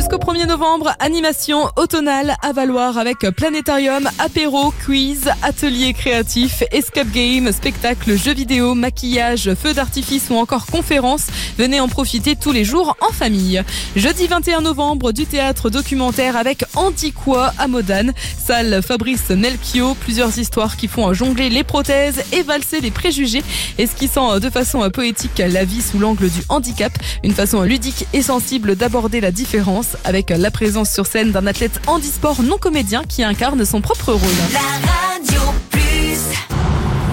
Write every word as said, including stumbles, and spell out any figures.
jusqu'au premier novembre, animation automnale à Valoir avec planétarium, apéro, quiz, atelier créatif, escape game, spectacle, jeux vidéo, maquillage, feux d'artifice ou encore conférences. Venez en profiter tous les jours en famille. Jeudi vingt et un novembre, du théâtre documentaire avec Antiquois à Modane. Salle Fabrice Melchior, plusieurs histoires qui font jongler les prothèses et valser les préjugés, esquissant de façon poétique la vie sous l'angle du handicap. Une façon ludique et sensible d'aborder la différence avec la présence sur scène d'un athlète handisport non comédien qui incarne son propre rôle.